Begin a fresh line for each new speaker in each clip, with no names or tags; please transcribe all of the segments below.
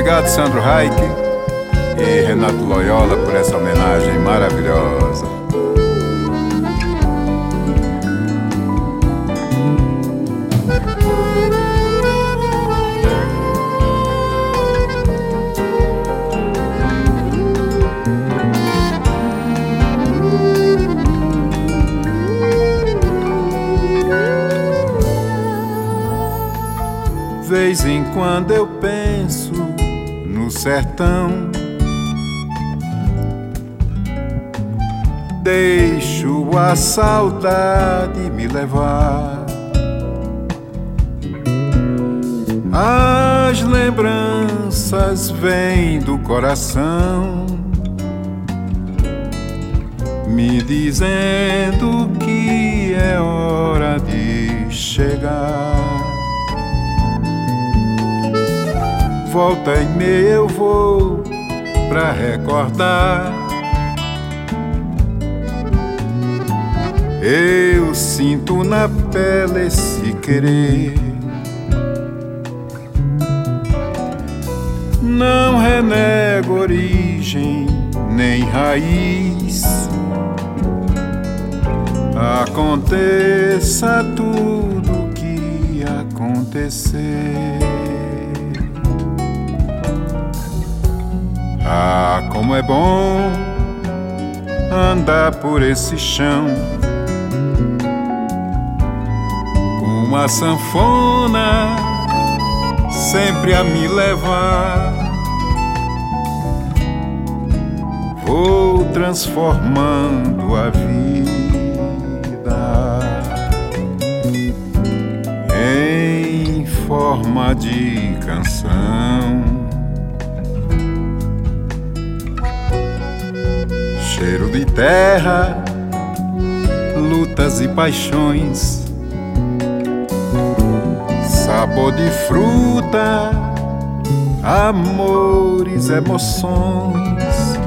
Obrigado, Sandro Reich e Renato Loyola, por essa homenagem maravilhosa. Vez em quando eu penso no sertão, deixo a saudade me levar. As lembranças vêm do coração, me dizendo que é hora de chegar. Volta e meia eu vou pra recordar. Eu sinto na pele esse querer. Não renego origem nem raiz. Aconteça tudo que acontecer. Ah, como é bom andar por esse chão, com uma sanfona sempre a me levar. Vou transformando a vida em forma de canção. Cheiro de terra, lutas e paixões, sabor de fruta, amores, emoções.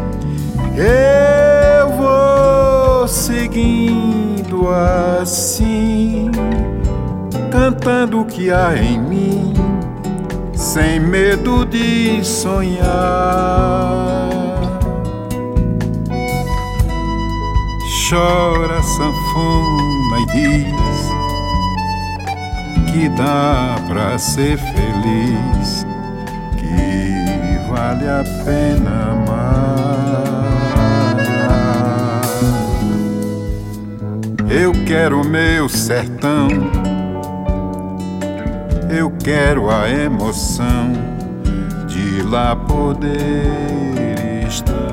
Eu vou seguindo assim, cantando o que há em mim, sem medo de sonhar. Chora a sanfona e diz que dá pra ser feliz, que vale a pena amar. Eu quero meu sertão, eu quero a emoção de lá poder estar.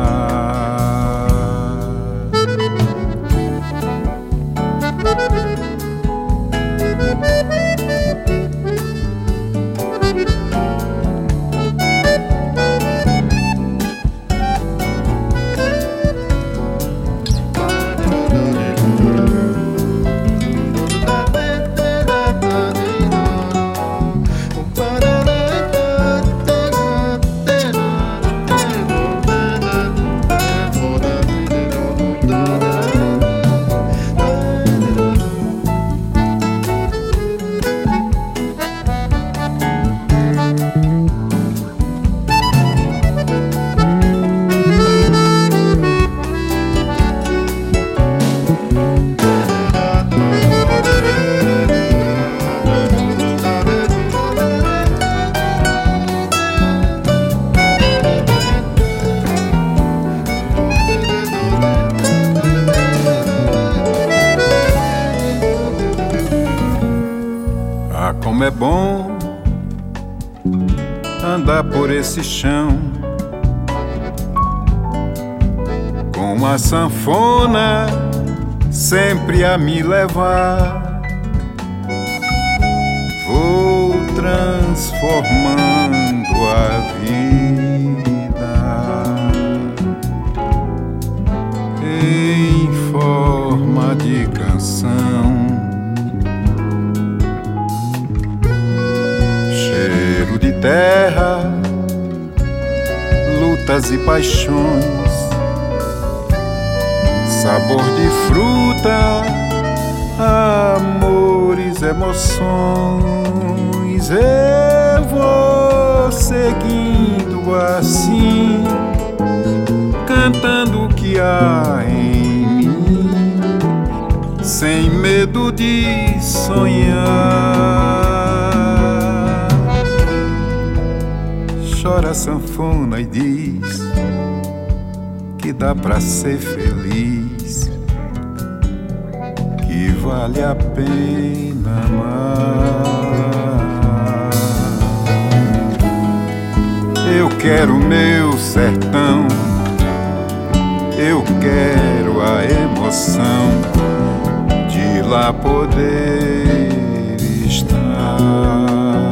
Como é bom andar por esse chão, com uma sanfona sempre a me levar. Vou transformando a vida em forma de canção. De terra, lutas e paixões, sabor de fruta, amores, emoções. Eu vou vou seguindo assim, cantando o que há em mim, sem medo de sonhar. Chora a sanfona e diz que dá pra ser feliz, que vale a pena amar. Eu quero meu sertão, eu quero a emoção de lá poder estar.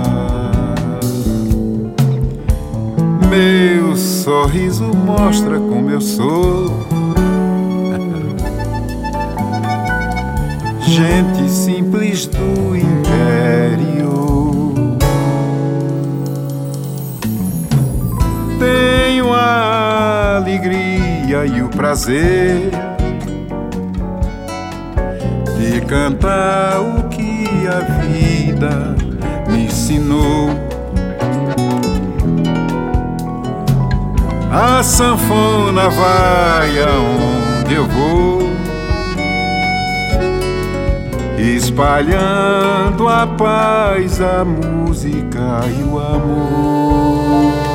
Meu sorriso mostra como eu sou, gente simples do interior. Tenho a alegria e o prazer de cantar o que a vida me ensinou. A sanfona vai aonde eu vou, espalhando a paz, a música e o amor.